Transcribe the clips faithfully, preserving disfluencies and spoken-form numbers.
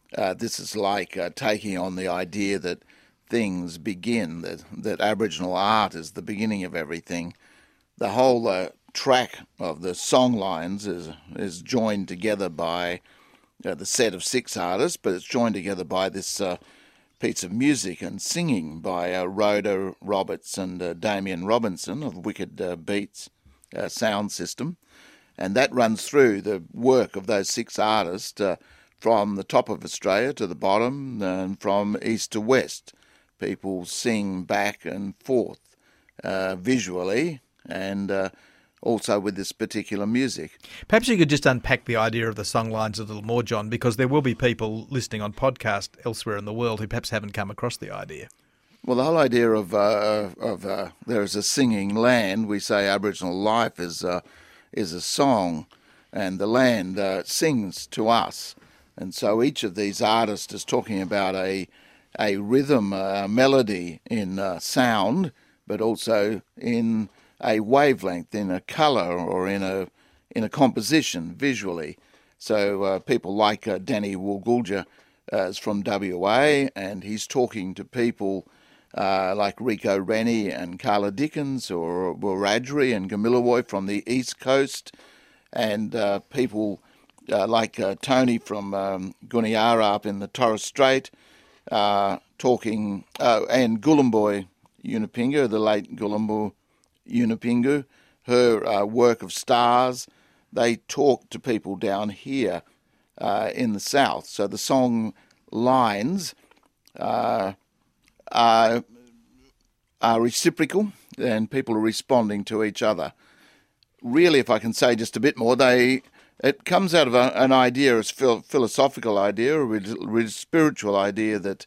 uh, this is like uh, taking on the idea that things begin, that, that Aboriginal art is the beginning of everything. The whole uh, track of the song lines is, is joined together by uh, the set of six artists, but it's joined together by this uh, piece of music and singing by uh, Rhoda Roberts and uh, Damien Robinson of Wicked uh, Beats uh, sound system. And that runs through the work of those six artists uh, from the top of Australia to the bottom and from east to west. People sing back and forth uh, visually and uh, also with this particular music. Perhaps you could just unpack the idea of the song lines a little more, John, because there will be people listening on podcast elsewhere in the world who perhaps haven't come across the idea. Well, the whole idea of uh, of uh, there is a singing land. We say Aboriginal life is uh, is a song, and the land uh, sings to us. And so each of these artists is talking about a a rhythm, a melody in uh, sound, but also in a wavelength, in a colour, or in a in a composition visually. So uh, people like uh, Danny Woolgoolja uh, is from W A, and he's talking to people uh, like Rico Rennie and Carla Dickens, or Wiradjuri and Gamilaroi from the East Coast, and uh, people uh, like uh, Tony from um, Guniara up in the Torres Strait, uh, talking, uh, and Gulumboy Yunupingu, the late Gulumbu Yunupingu, her uh, work of stars. They talk to people down here uh, in the south. So the song lines uh, are, are reciprocal, and people are responding to each other. Really, if I can say just a bit more, they it comes out of a, an idea, a philosophical idea, a spiritual idea that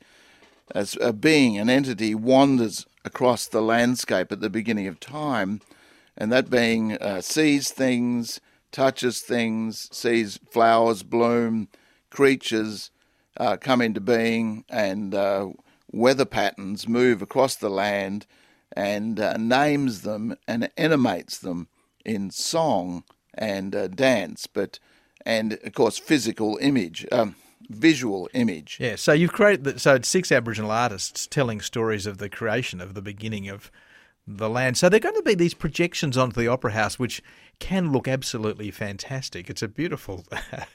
as a being, an entity, wanders across the landscape at the beginning of time, and that being uh, sees things, touches things, sees flowers bloom, creatures uh, come into being, and uh, weather patterns move across the land, and uh, names them and animates them in song and uh, dance, but and of course physical image. Um, visual image. Yeah, so you've created, the, so it's six Aboriginal artists telling stories of the creation, of the beginning of the land. So they're going to be these projections onto the Opera House, which can look absolutely fantastic. It's a beautiful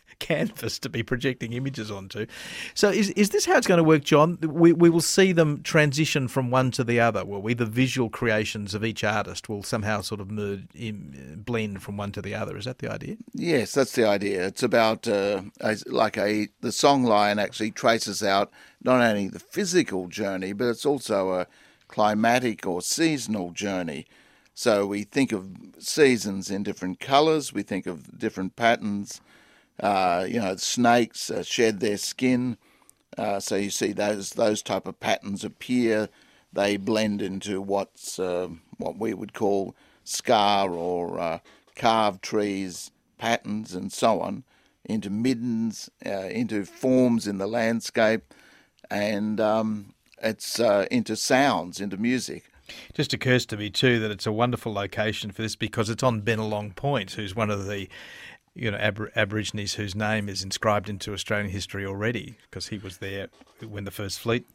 canvas to be projecting images onto. So is is this how it's going to work, John? We we will see them transition from one to the other, will we? The visual creations of each artist will somehow sort of merge, in, blend from one to the other. Is that the idea? Yes, that's the idea. It's about uh, a, like a the song line actually traces out not only the physical journey, but it's also a climatic or seasonal journey. So we think of seasons in different colours. We think of different patterns. Uh, you know, snakes uh, shed their skin, uh, so you see those those type of patterns appear. They blend into what's uh, what we would call scar or uh, carved trees patterns and so on, into middens, uh, into forms in the landscape, and um, it's uh, into sounds, into music. It just occurs to me too that it's a wonderful location for this because it's on Bennelong Point, who's one of the you know, Ab- Aborigines whose name is inscribed into Australian history already, because he was there when the first fleet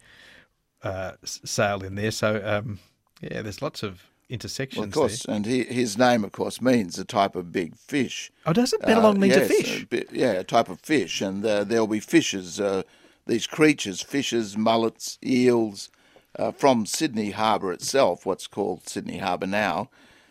uh, sailed in there. So, um, yeah, there's lots of intersections well, of course, there. And he, his name, of course, means a type of big fish. Oh, does it? Bennelong uh, means yes, a fish? A bit, yeah, a type of fish. And uh, there'll be fishes, uh, these creatures, fishes, mullets, eels, uh, from Sydney Harbour itself, what's called Sydney Harbour now.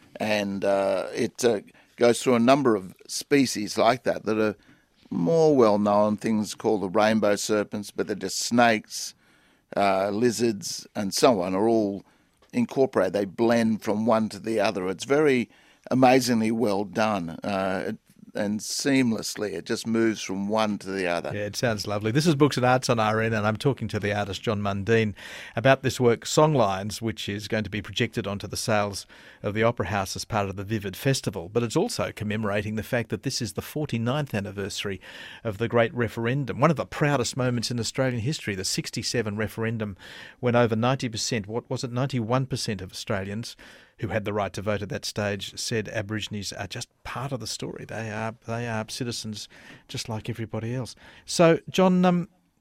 And uh, it... Uh, goes through a number of species like that that are more well-known, things called the rainbow serpents, but they're just snakes, uh, lizards, and so on, are all incorporated. They blend from one to the other. It's very amazingly well done uh, and seamlessly. It just moves from one to the other. Yeah, it sounds lovely. This is Books and Arts on R N, and I'm talking to the artist John Mundine about this work, Songlines, which is going to be projected onto the sails of the Opera House as part of the Vivid Festival. But it's also commemorating the fact that this is the forty-ninth anniversary of the Great Referendum, one of the proudest moments in Australian history, the sixty-seven referendum, when over ninety percent, what was it, ninety-one percent of Australians who had the right to vote at that stage said Aborigines are just part of the story. They are they are citizens just like everybody else. So, John, um,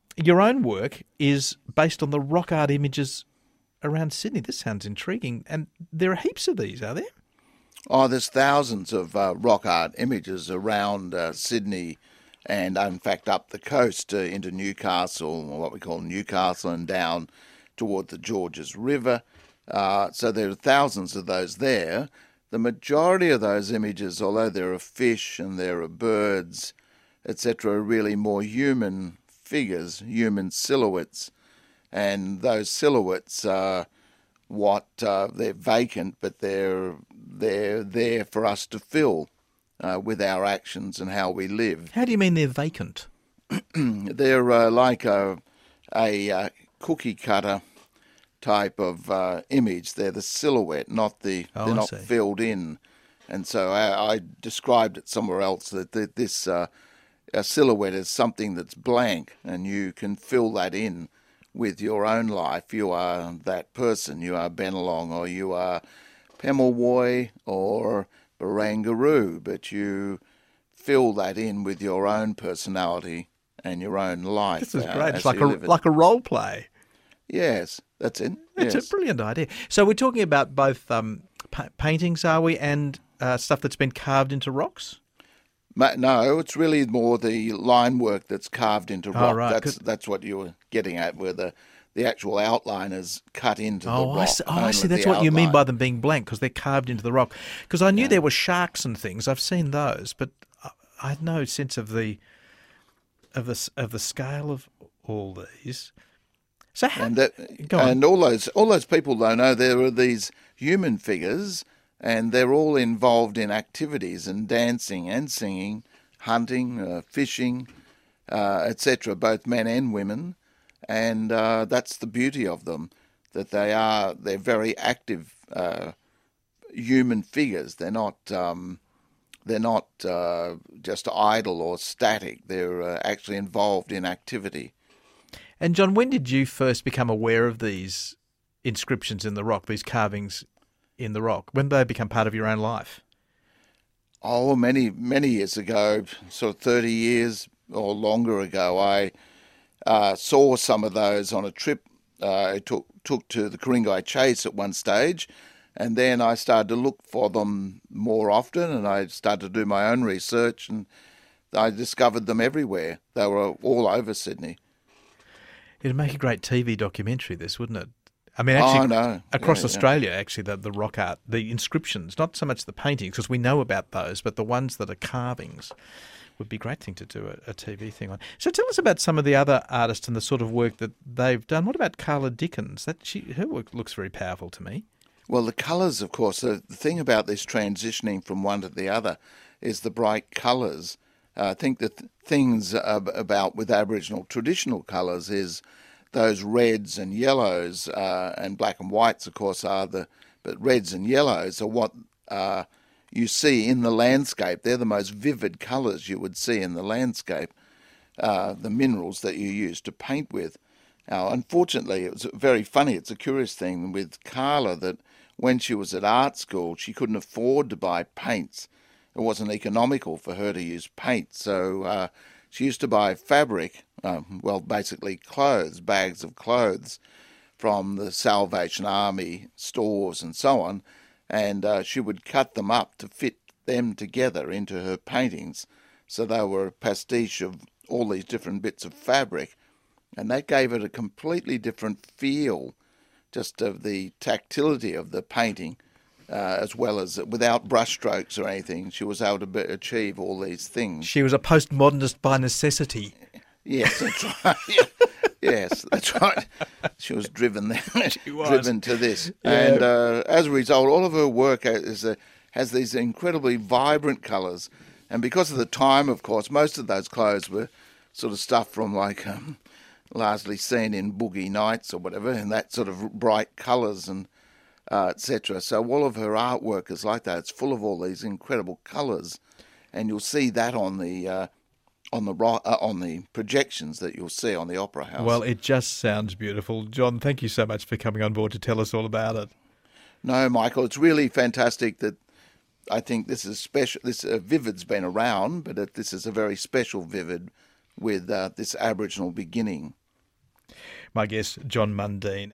your own work is based on the rock art images around Sydney. This sounds intriguing. And there are heaps of these, are there? Oh, there's thousands of uh, rock art images around uh, Sydney and, in fact, up the coast uh, into Newcastle, or what we call Newcastle, and down toward the Georges River. Uh, so there are thousands of those there. The majority of those images, although there are fish and there are birds, et cetera, are really more human figures, human silhouettes. And those silhouettes are what uh, they're vacant, but they're they're there for us to fill uh, with our actions and how we live. How do you mean they're vacant? They're uh, like a a uh, cookie cutter type of uh, image. They're the silhouette, not the Oh, they're I not see. filled in. And so I, I described it somewhere else that th- this uh, a silhouette is something that's blank, and you can fill that in with your own life. You are that person. You are Bennelong, or you are Pemulwuy, or Barangaroo, but you fill that in with your own personality and your own life. This is uh, great. as It's like you a live it. like a role play. Yes, that's it. That's yes. a brilliant idea. So we're talking about both um, pa- paintings, are we, and uh, stuff that's been carved into rocks? Ma- No, it's really more the line work that's carved into rock. Oh, right, That's 'cause- that's what you were getting at, where the, the actual outline is cut into the Oh, rock. I see. Oh, I only see. That's the what you mean outline. by them being blank, because they're carved into the rock. Because I knew there were sharks and things. I've seen those, but I- I had no sense of the of the s- of the scale of all these. So how, And that, go on. and all those all those people though know there are these human figures, and they're all involved in activities and dancing and singing, hunting, uh, fishing, uh, et cetera. Both men and women, and uh, that's the beauty of them, that they are they're very active uh, human figures. They're not um, they're not uh, just idle or static. They're uh, actually involved in activity. And John, when did you first become aware of these inscriptions in the rock, these carvings in the rock? When did they become part of your own life? Oh, many, many years ago, sort of thirty years or longer ago, I uh, saw some of those on a trip uh, I took, took to the Ku-ring-gai Chase at one stage, and then I started to look for them more often, and I started to do my own research, and I discovered them everywhere. They were all over Sydney. It'd make a great T V documentary, this, wouldn't it? I mean, Oh, actually, no. across Yeah, yeah. Australia, actually, the, the rock art, the inscriptions, not so much the paintings, because we know about those, but the ones that are carvings would be a great thing to do a, a T V thing on. So tell us about some of the other artists and the sort of work that they've done. What about Carla Dickens? That she, her work looks very powerful to me. Well, the colours, of course, the, the thing about this transitioning from one to the other is the bright colours. Uh, I think the th- things ab- about with Aboriginal traditional colours is those reds and yellows uh, and black and whites, of course, are the, but reds and yellows are what uh, you see in the landscape. They're the most vivid colours you would see in the landscape, uh, the minerals that you use to paint with. Now, unfortunately, it was very funny. It's a curious thing with Carla that when she was at art school, she couldn't afford to buy paints. It wasn't economical for her to use paint, so uh, she used to buy fabric, um, well, basically clothes, bags of clothes from the Salvation Army stores and so on, and uh, she would cut them up to fit them together into her paintings. So they were a pastiche of all these different bits of fabric, and that gave it a completely different feel, just of the tactility of the painting. Uh, as well as without brushstrokes or anything, she was able to be, achieve all these things. She was a postmodernist by necessity. Yes, that's right. Yeah. Yes, that's right. She was driven there, She was. driven to this, Yeah. and uh, as a result, all of her work is a, has these incredibly vibrant colours. And because of the time, of course, most of those clothes were sort of stuff from like um, largely seen in boogie nights or whatever, and that sort of bright colours and. Uh, et cetera. So all of her artwork is like that. It's full of all these incredible colours, and you'll see that on the uh, on the ro- uh, on the projections that you'll see on the Opera House. Well, it just sounds beautiful. John, thank you so much for coming on board to tell us all about it. No, Michael, it's really fantastic that I think this is special. This uh, Vivid's been around, but it, this is a very special Vivid with uh, this Aboriginal beginning. My guest, John Mundine.